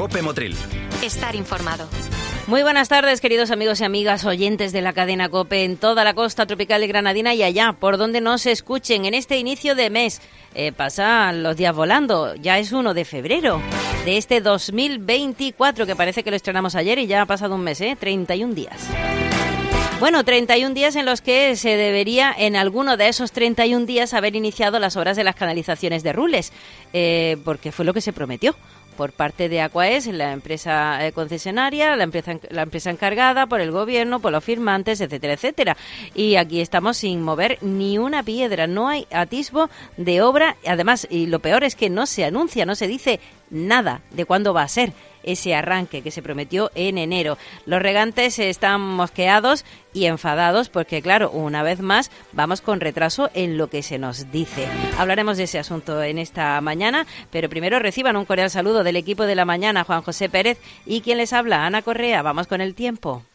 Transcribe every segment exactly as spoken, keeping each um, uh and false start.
COPE Motril. Estar informado. Muy buenas tardes, queridos amigos y amigas oyentes de la cadena COPE en toda la costa tropical y granadina y allá, por donde nos escuchen en este inicio de mes. Eh, pasan los días volando, ya es uno de febrero de este dos mil veinticuatro, que parece que lo estrenamos ayer y ya ha pasado un mes, ¿eh? treinta y un días. Bueno, treinta y un días en los que se debería, en alguno de esos treinta y un días, haber iniciado las obras de las canalizaciones de Rules, eh, porque fue lo que se prometió por parte de Aquaes, la empresa eh, concesionaria, la empresa, la empresa encargada, por el gobierno, por los firmantes, etcétera, etcétera. Y aquí estamos sin mover ni una piedra, no hay atisbo de obra. Además, y lo peor es que no se anuncia, no se dice nada de cuándo va a ser ese arranque que se prometió en enero. Los regantes están mosqueados y enfadados porque, claro, una vez más vamos con retraso en lo que se nos dice. Hablaremos de ese asunto en esta mañana, pero primero reciban un cordial saludo del equipo de la mañana, Juan José Pérez, y quien les habla, Ana Correa. Vamos con el tiempo.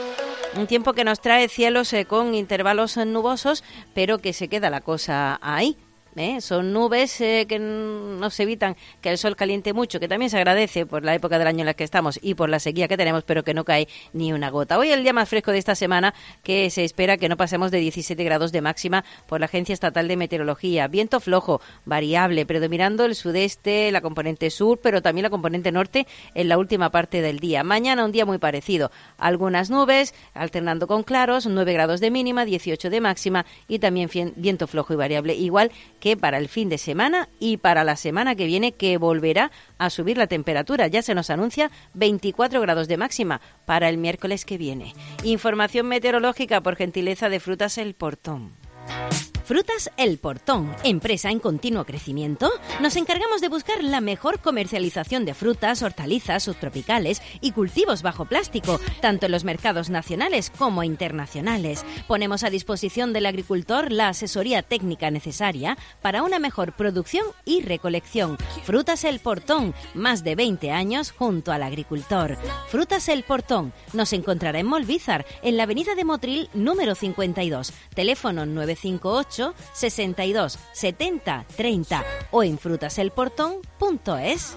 Un tiempo que nos trae cielos eh, con intervalos nubosos, pero que se queda la cosa ahí. ¿Eh? Son nubes eh, que nos evitan que el sol caliente mucho, que también se agradece por la época del año en la que estamos y por la sequía que tenemos, pero que no cae ni una gota. Hoy es el día más fresco de esta semana, que se espera que no pasemos de diecisiete grados de máxima por la Agencia Estatal de Meteorología. Viento flojo, variable, predominando el sudeste, la componente sur, pero también la componente norte en la última parte del día. Mañana un día muy parecido. Algunas nubes, alternando con claros, nueve grados de mínima, dieciocho de máxima y también viento flojo y variable, igual que para el fin de semana y para la semana que viene, que volverá a subir la temperatura. Ya se nos anuncia veinticuatro grados de máxima para el miércoles que viene. Información meteorológica por gentileza de Frutas El Portón. Frutas El Portón, empresa en continuo crecimiento. Nos encargamos de buscar la mejor comercialización de frutas, hortalizas, subtropicales y cultivos bajo plástico, tanto en los mercados nacionales como internacionales. Ponemos a disposición del agricultor la asesoría técnica necesaria para una mejor producción y recolección. Frutas El Portón, más de veinte años junto al agricultor. Frutas El Portón, nos encontrará en Molvízar, en la avenida de Motril número cincuenta y dos, teléfono nueve cinco ocho sesenta y dos setenta treinta o en frutas el portón punto es.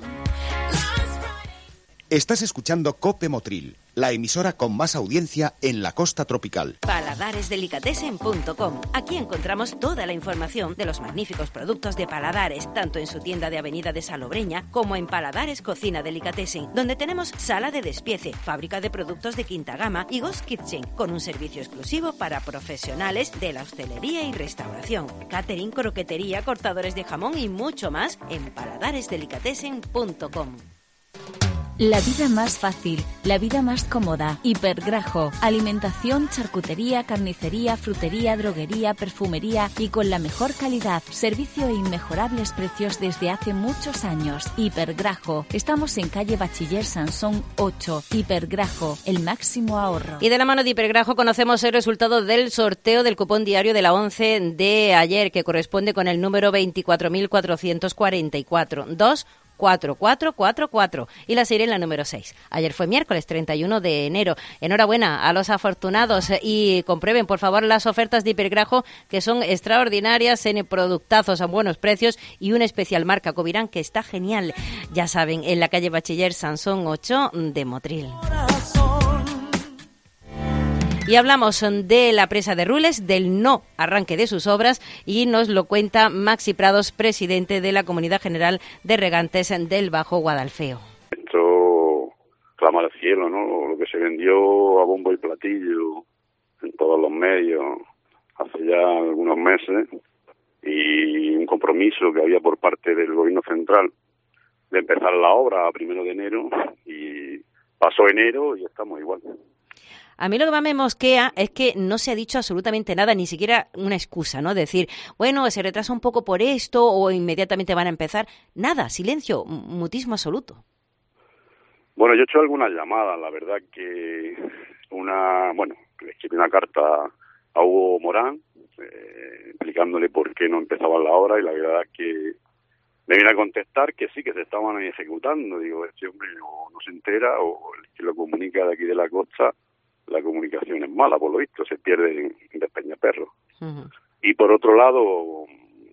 Estás escuchando COPE Motril, la emisora con más audiencia en la costa tropical. paladares delicatessen punto com. Aquí encontramos toda la información de los magníficos productos de Paladares, tanto en su tienda de Avenida de Salobreña como en Paladares Cocina Delicatessen, donde tenemos sala de despiece, fábrica de productos de quinta gama y Ghost Kitchen, con un servicio exclusivo para profesionales de la hostelería y restauración, catering, croquetería, cortadores de jamón y mucho más en paladares delicatessen punto com. La vida más fácil, la vida más cómoda. Hipergrajo, alimentación, charcutería, carnicería, frutería, droguería, perfumería y con la mejor calidad. Servicio e inmejorables precios desde hace muchos años. Hipergrajo. Estamos en calle Bachiller Sansón ocho. Hipergrajo, el máximo ahorro. Y de la mano de Hipergrajo conocemos el resultado del sorteo del cupón diario de la once de ayer, que corresponde con el número veinticuatro mil cuatrocientos cuarenta y cuatro. dos cuatro cuatro cuatro cuatro y la serie en la número seis. Ayer fue miércoles treinta y uno de enero. Enhorabuena a los afortunados y comprueben por favor las ofertas de Hipergrajo, que son extraordinarias en productazos a buenos precios y una especial marca Covirán que está genial. Ya saben, en la calle Bachiller Sansón ocho de Motril. Y hablamos de la presa de Rules, del no arranque de sus obras, y nos lo cuenta Maxi Prados, presidente de la Comunidad General de Regantes del Bajo Guadalfeo. Esto clama al cielo, ¿no? Lo que se vendió a bombo y platillo en todos los medios hace ya algunos meses, y un compromiso que había por parte del gobierno central de empezar la obra a primero de enero, y pasó enero y estamos igual. A mí lo que más me mosquea es que no se ha dicho absolutamente nada, ni siquiera una excusa, ¿no? Decir, bueno, se retrasa un poco por esto o inmediatamente van a empezar. Nada, silencio, mutismo absoluto. Bueno, yo he hecho algunas llamadas, la verdad que una, bueno, le escribí una carta a Hugo Morán, eh, explicándole por qué no empezaban la obra, y la verdad es que me viene a contestar que sí, que se estaban ejecutando. Digo, este hombre o no se entera o el que lo comunica de aquí de la costa, la comunicación es mala, por lo visto, se pierde en, en Despeñaperro. Uh-huh. Y por otro lado,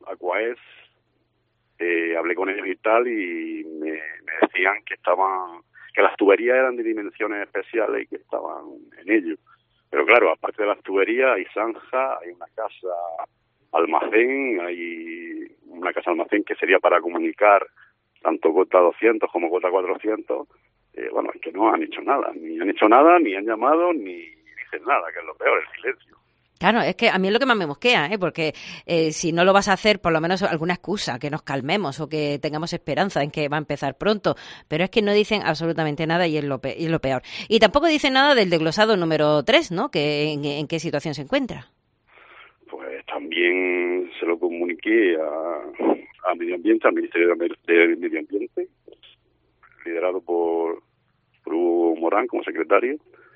Aquaes, eh, hablé con ellos y tal, y me, me decían que estaban que las tuberías eran de dimensiones especiales y que estaban en ello. Pero claro, aparte de las tuberías hay zanja, hay una casa almacén, hay una casa almacén que sería para comunicar tanto cota doscientos como cota cuatrocientos. Eh, bueno, es que no han hecho nada, ni han hecho nada, ni han llamado, ni dicen nada, que es lo peor, el silencio. Claro, es que a mí es lo que más me mosquea, ¿eh? Porque eh, si no lo vas a hacer, por lo menos alguna excusa, que nos calmemos o que tengamos esperanza en que va a empezar pronto. Pero es que no dicen absolutamente nada y es lo, pe- y es lo peor. Y tampoco dicen nada del desglosado número tres, ¿no? Que en, en qué situación se encuentra. Pues también se lo comuniqué a, a Medio Ambiente, al Ministerio de Medio Ambiente, liderado por, por Hugo Morán como secretario,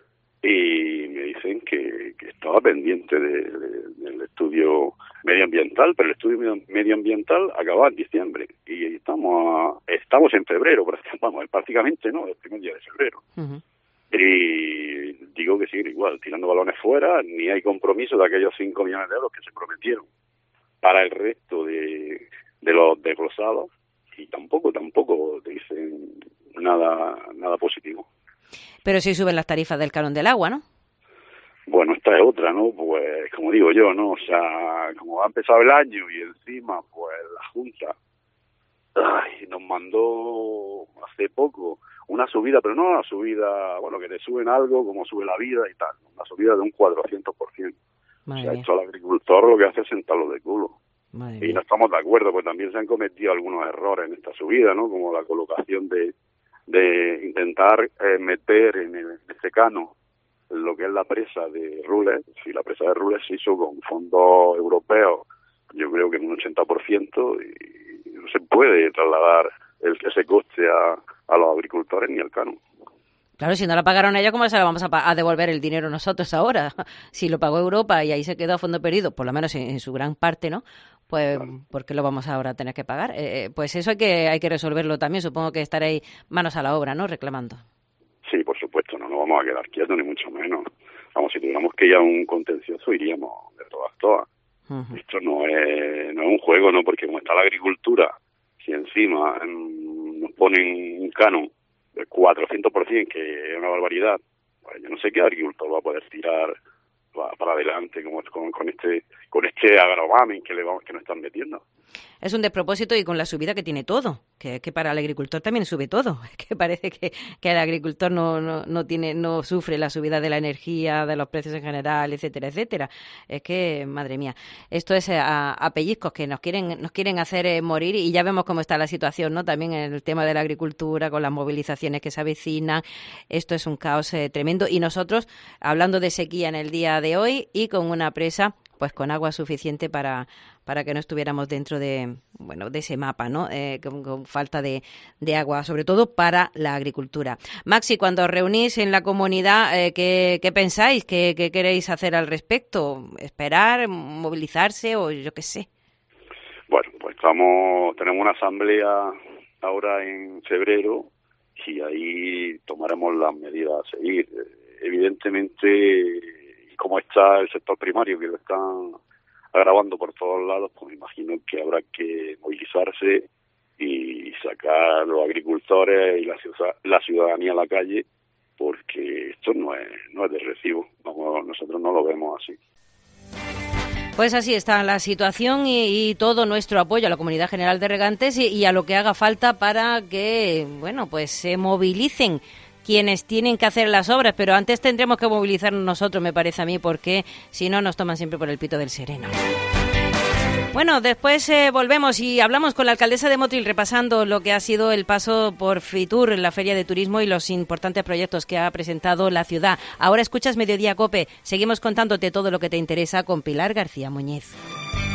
y me dicen que, que estaba pendiente de, de, del estudio medioambiental, pero el estudio medio, medioambiental acababa en diciembre y estamos a, estamos en febrero, vamos, prácticamente no, el primer día de febrero. Uh-huh. Y digo que siguen igual, tirando balones fuera, ni hay compromiso de aquellos cinco millones de euros que se prometieron para el resto de, de los desglosados, y tampoco, tampoco dicen nada, nada positivo. Pero sí suben las tarifas del canon del agua, ¿no? Bueno, esta es otra, ¿no? Pues, como digo yo, ¿no? O sea, como ha empezado el año y encima, pues, la Junta ay, nos mandó hace poco una subida, pero no una subida, bueno, que te suben algo como sube la vida y tal, una subida de un cuatrocientos por ciento. O sea, esto al agricultor lo que hace es sentarlo de culo. Madre y mía. No estamos de acuerdo, pues también se han cometido algunos errores en esta subida, ¿no? Como la colocación de de intentar eh, meter en, el, en este cano lo que es la presa de Rules. Si la presa de Rules se hizo con fondos europeos, yo creo que en un ochenta por ciento, y no se puede trasladar el, ese coste a, a los agricultores ni al cano. Claro, si no la pagaron ella, ¿cómo se la vamos a, pa- a devolver el dinero nosotros ahora? Si lo pagó Europa y ahí se quedó a fondo perdido, por lo menos en, en su gran parte, ¿no? Pues, claro. ¿Por qué lo vamos ahora a tener que pagar? Eh, pues eso hay que hay que resolverlo también. Supongo que estaréis manos a la obra, ¿no? Reclamando. Sí, por supuesto, no nos vamos a quedar quietos, ni mucho menos. Vamos, si tuviéramos que ir a un contencioso, iríamos de todas, todas. Uh-huh. Esto no es, no es un juego, ¿no? Porque como está la agricultura, si encima en, nos ponen un canon de cuatrocientos por ciento, que es una barbaridad, pues yo no sé qué agricultor va a poder tirar para, para adelante como con, con este con este agravamen que le vamos que nos están metiendo. Es un despropósito y con la subida que tiene todo, que, que para el agricultor también sube todo. Es que parece que, que el agricultor no, no, no tiene no sufre la subida de la energía, de los precios en general, etcétera, etcétera. Es que, madre mía, esto es a, a pellizcos que nos quieren nos quieren hacer eh, morir, y ya vemos cómo está la situación, ¿no? También en el tema de la agricultura, con las movilizaciones que se avecinan. Esto es un caos eh, tremendo, y nosotros, hablando de sequía en el día de hoy y con una presa pues con agua suficiente para para que no estuviéramos dentro de bueno de ese mapa, ¿no? Eh, con, con falta de, de agua, sobre todo para la agricultura. Maxi, cuando os reunís en la comunidad, eh, ¿qué, qué pensáis? ¿Qué, ¿Qué queréis hacer al respecto? ¿Esperar, movilizarse o yo qué sé? Bueno, pues estamos tenemos una asamblea ahora en febrero y ahí tomaremos las medidas a seguir. Evidentemente, como está el sector primario, que lo están agravando por todos lados, pues me imagino que habrá que movilizarse y sacar a los agricultores y la, ciudad, la ciudadanía a la calle, porque esto no es, no es de recibo. Vamos, nosotros no lo vemos así. Pues así está la situación y, y todo nuestro apoyo a la Comunidad General de Regantes y, y a lo que haga falta para que, bueno, pues se movilicen quienes tienen que hacer las obras, pero antes tendremos que movilizarnos nosotros, me parece a mí, porque si no nos toman siempre por el pito del sereno. Bueno, después eh, volvemos y hablamos con la alcaldesa de Motril, repasando lo que ha sido el paso por Fitur, la Feria de Turismo, y los importantes proyectos que ha presentado la ciudad. Ahora escuchas Mediodía COPE. Seguimos contándote todo lo que te interesa con Pilar García Muñiz.